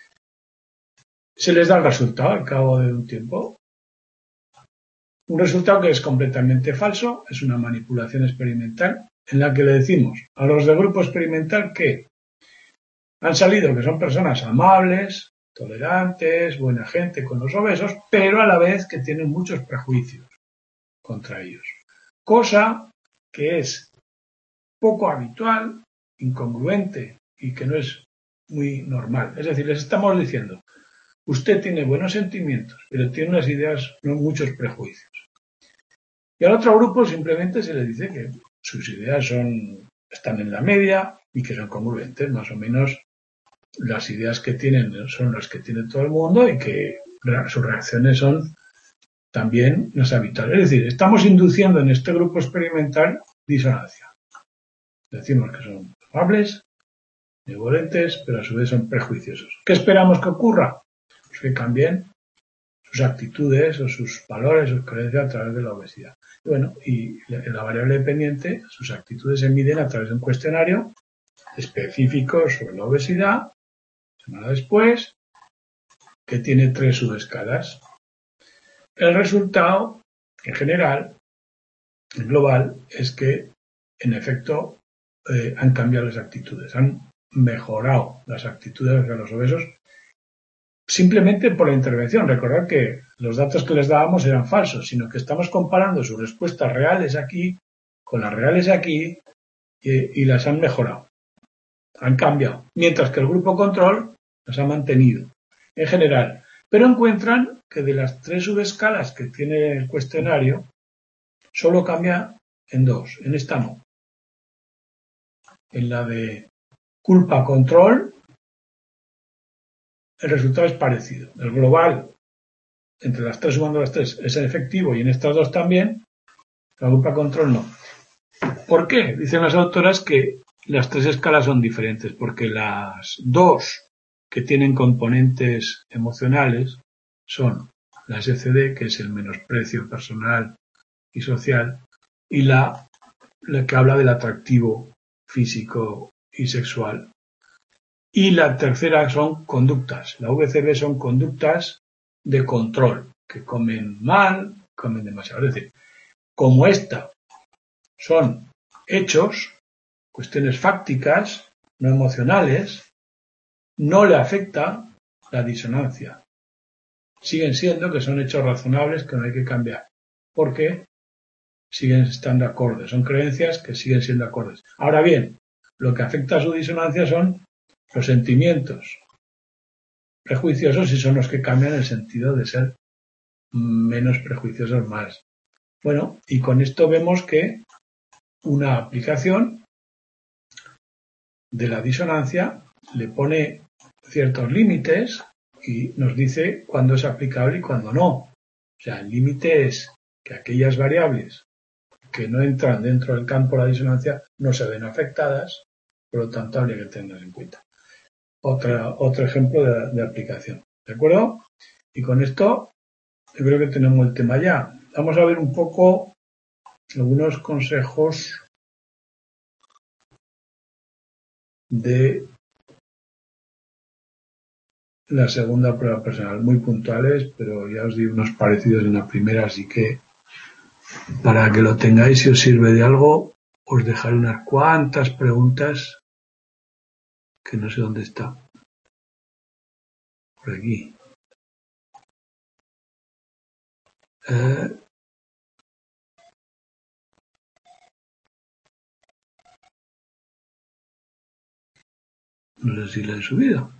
se les da el resultado al cabo de un tiempo. Un resultado que es completamente falso, es una manipulación experimental en la que le decimos a los del grupo experimental que han salido que son personas amables, tolerantes, buena gente con los obesos, pero a la vez que tienen muchos prejuicios contra ellos. Cosa que es poco habitual, incongruente y que no es muy normal. Es decir, les estamos diciendo, usted tiene buenos sentimientos, pero tiene unas ideas, no muchos prejuicios. Y al otro grupo simplemente se le dice que sus ideas están en la media y que son congruentes, más o menos las ideas que tienen son las que tiene todo el mundo y que sus reacciones son también las habituales. Es decir, estamos induciendo en este grupo experimental disonancia. Decimos que son amables, benevolentes, pero a su vez son prejuiciosos. ¿Qué esperamos que ocurra? Pues que cambien sus actitudes o sus valores, sus creencias a través de la obesidad. Bueno, y en la variable dependiente, sus actitudes se miden a través de un cuestionario específico sobre la obesidad, semana después, que tiene 3 subescalas. El resultado, en general, en global, es que, en efecto, han cambiado las actitudes, han mejorado las actitudes de los obesos simplemente por la intervención. Recordad que los datos que les dábamos eran falsos, sino que estamos comparando sus respuestas reales aquí con las reales aquí y las han mejorado, han cambiado, mientras que el grupo control las ha mantenido en general. Pero encuentran que de las 3 subescalas que tiene el cuestionario, solo cambia en 2, en esta no. En la de culpa-control, el resultado es parecido. El global, entre las 3 sumando las 3, es efectivo y en estas 2 también. La culpa-control no. ¿Por qué? Dicen las autoras que las 3 escalas son diferentes, porque las 2 que tienen componentes emocionales son la SCD, que es el menosprecio personal y social, y la que habla del atractivo físico y sexual. Y la tercera son conductas. La VCB son conductas de control, que comen mal, comen demasiado. Es decir, como esta son hechos, cuestiones fácticas, no emocionales, no le afecta la disonancia. Siguen siendo que son hechos razonables que no hay que cambiar, porque siguen estando acordes, son creencias que siguen siendo acordes. Ahora bien, lo que afecta a su disonancia son los sentimientos prejuiciosos y son los que cambian el sentido de ser menos prejuiciosos más. Bueno, y con esto vemos que una aplicación de la disonancia le pone ciertos límites y nos dice cuándo es aplicable y cuándo no. O sea, el límite es que aquellas variables que no entran dentro del campo de la disonancia no se ven afectadas, por lo tanto habría que tenerlas en cuenta. Otro ejemplo de aplicación. ¿De acuerdo? Y con esto yo creo que tenemos el tema ya. Vamos a ver un poco algunos consejos de la segunda prueba personal, muy puntuales, pero ya os di unos parecidos en la primera, así que para que lo tengáis, si os sirve de algo, os dejaré unas cuantas preguntas que no sé dónde está. Por aquí. No sé si la he subido.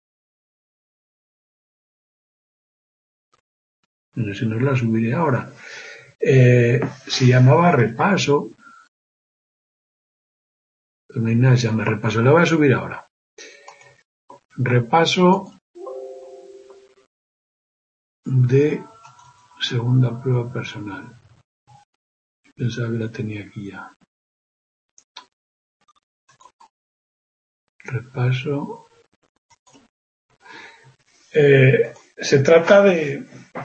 No sé si nos la subiré ahora. Se llamaba repaso. No hay nada, se llama repaso. La voy a subir ahora. Repaso de segunda prueba personal. Pensaba que la tenía aquí ya. Repaso. Se trata de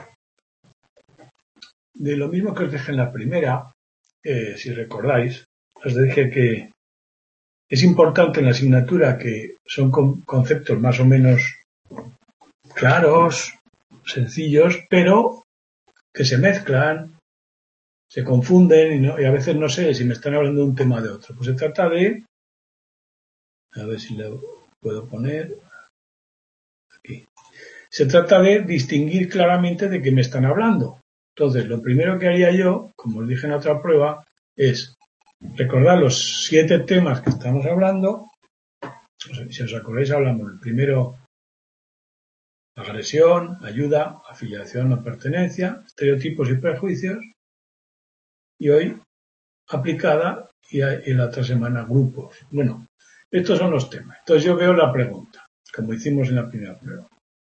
lo mismo que os dije en la primera, si recordáis. Os dije que es importante en la asignatura que son conceptos más o menos claros, sencillos, pero que se mezclan, se confunden y a veces no sé si me están hablando de un tema o de otro. Pues se trata de, a ver si lo puedo poner aquí. Se trata de distinguir claramente de qué me están hablando. Entonces, lo primero que haría yo, como os dije en otra prueba, es recordar los 7 temas que estamos hablando. Si os acordáis, hablamos el primero, agresión, ayuda, afiliación o pertenencia, estereotipos y prejuicios, y hoy aplicada y en la otra semana grupos. Bueno, estos son los temas. Entonces yo veo la pregunta. como hicimos en la primera prueba.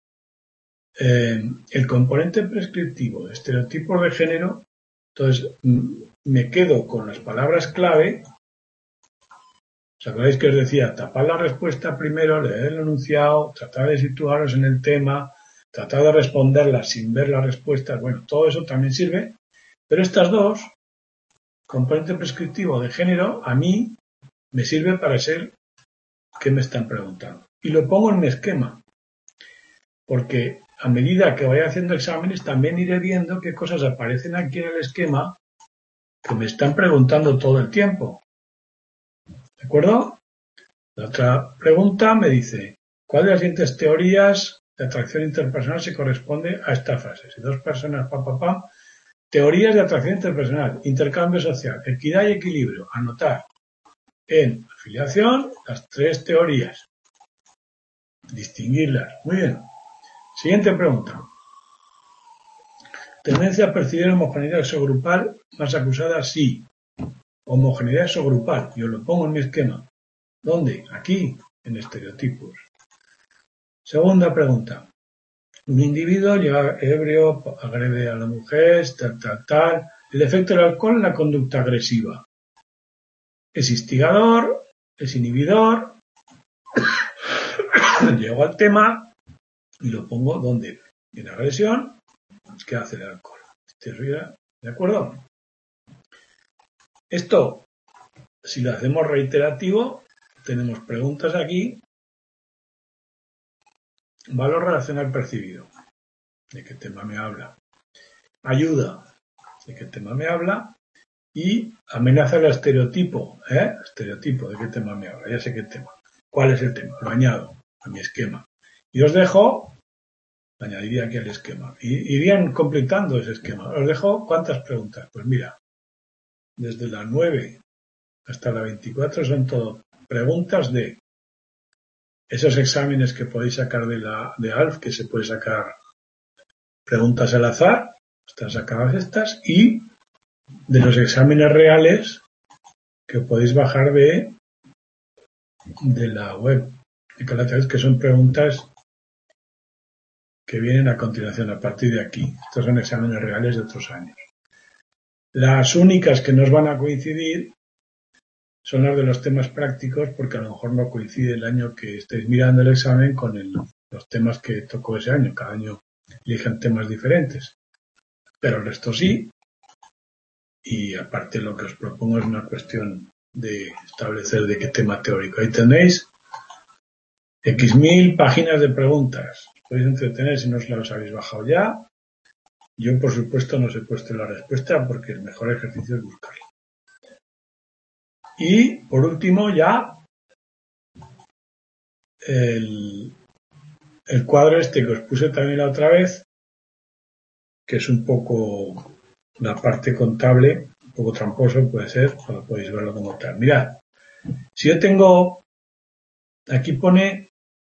El componente prescriptivo de estereotipos de género, entonces me quedo con las palabras clave. ¿Os acordáis que os decía? Tapar la respuesta primero, leer el enunciado, tratar de situaros en el tema, tratar de responderla sin ver las respuestas. Bueno, todo eso también sirve, pero estas dos, componente prescriptivo de género, a mí me sirve para ser qué me están preguntando. Y lo pongo en mi esquema, porque a medida que vaya haciendo exámenes también iré viendo qué cosas aparecen aquí en el esquema que me están preguntando todo el tiempo. ¿De acuerdo? La otra pregunta me dice, ¿cuál de las siguientes teorías de atracción interpersonal se corresponde a esta frase? Si dos personas, teorías de atracción interpersonal, intercambio social, equidad y equilibrio. Anotar en afiliación las tres teorías. Distinguirlas. Muy bien. Siguiente pregunta. Tendencia a percibir homogeneidad exogrupal más acusada, sí. Homogeneidad exogrupal. Yo lo pongo en mi esquema. ¿Dónde? Aquí, en estereotipos. Segunda pregunta. Un individuo llega ebrio, agrede a la mujer, tal. El efecto del alcohol en la conducta agresiva. Es instigador, es inhibidor. Llego al tema y lo pongo ¿dónde? En agresión. ¿Qué hace el alcohol? ¿De acuerdo? Esto, si lo hacemos reiterativo, tenemos preguntas aquí. Valor relacional percibido. ¿De qué tema me habla? Ayuda. ¿De qué tema me habla? Y amenaza el estereotipo. Estereotipo. ¿De qué tema me habla? Ya sé qué tema. ¿Cuál es el tema? Lo añado a mi esquema. Y os dejo, añadiría aquí el esquema. Y irían completando ese esquema. Os dejo cuántas preguntas. Pues mira, desde la 9 hasta la 24 son todo preguntas de esos exámenes que podéis sacar de ALF, que se puede sacar preguntas al azar, están sacadas estas, y de los exámenes reales que podéis bajar de la web de Calatrava, que son preguntas que vienen a continuación, a partir de aquí. Estos son exámenes reales de otros años. Las únicas que nos van a coincidir son las de los temas prácticos, porque a lo mejor no coincide el año que estéis mirando el examen con los temas que tocó ese año. Cada año eligen temas diferentes. Pero el resto sí. Y aparte lo que os propongo es una cuestión de establecer de qué tema teórico. Ahí tenéis X mil páginas de preguntas. Podéis entretener si no os las habéis bajado ya. Yo, por supuesto, no os he puesto la respuesta porque el mejor ejercicio es buscarla. Y, por último, ya el cuadro este que os puse también la otra vez, que es un poco la parte contable, un poco tramposo puede ser, pero podéis verlo como tal. Mirad, si yo tengo, aquí pone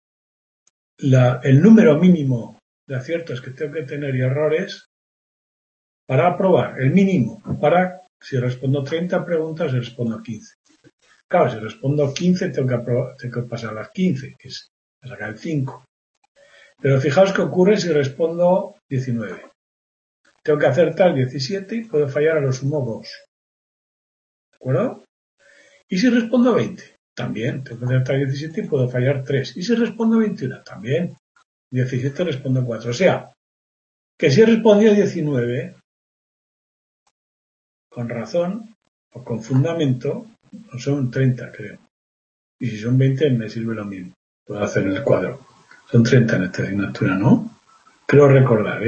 el número mínimo de aciertos que tengo que tener y errores para aprobar, el mínimo, para, si respondo 30 preguntas, respondo 15. Claro, si respondo 15, tengo que pasar las 15, que es sacar el 5. Pero fijaos qué ocurre si respondo 19. Tengo que acertar 17 y puedo fallar a lo sumo 2. ¿De acuerdo? Y si respondo 20, también tengo que acertar 17 y puedo fallar 3. Y si respondo 21, también 17 respondo 4. O sea, que si he respondido 19, con razón o con fundamento, no son 30, creo. Y si son 20, me sirve lo mismo. Puedo hacer el cuadro. Son 30 en esta asignatura, ¿no? Creo recordar,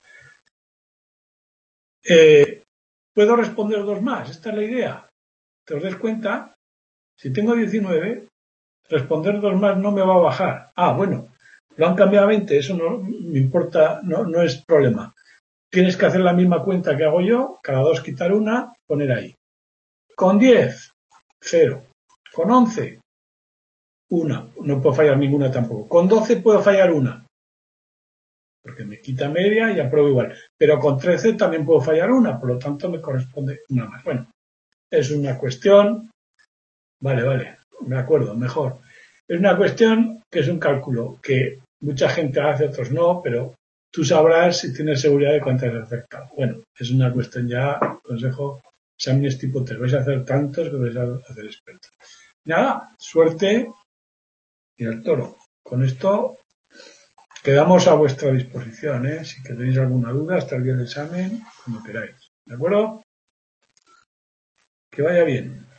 puedo responder 2 más. Esta es la idea. ¿Te os des cuenta? Si tengo 19, responder 2 más no me va a bajar. Bueno, lo han cambiado a 20, eso no me importa, no es problema. Tienes que hacer la misma cuenta que hago yo, cada 2 quitar una, poner ahí. Con 10, 0. Con 11, 1. No puedo fallar ninguna tampoco. Con 12 puedo fallar una, porque me quita media y apruebo igual. Pero con 13 también puedo fallar una, por lo tanto me corresponde una más. Bueno, es una cuestión. Vale, me acuerdo, mejor. Es una cuestión que es un cálculo que mucha gente hace, otros no, pero tú sabrás si tienes seguridad de cuántas has acertado. Bueno, es una cuestión ya, consejo, exámenes tipo 3. Vais a hacer tantos que vais a hacer expertos. Nada, suerte y al toro. Con esto quedamos a vuestra disposición, ¿eh? Si tenéis alguna duda hasta el día del examen, como queráis. ¿De acuerdo? Que vaya bien.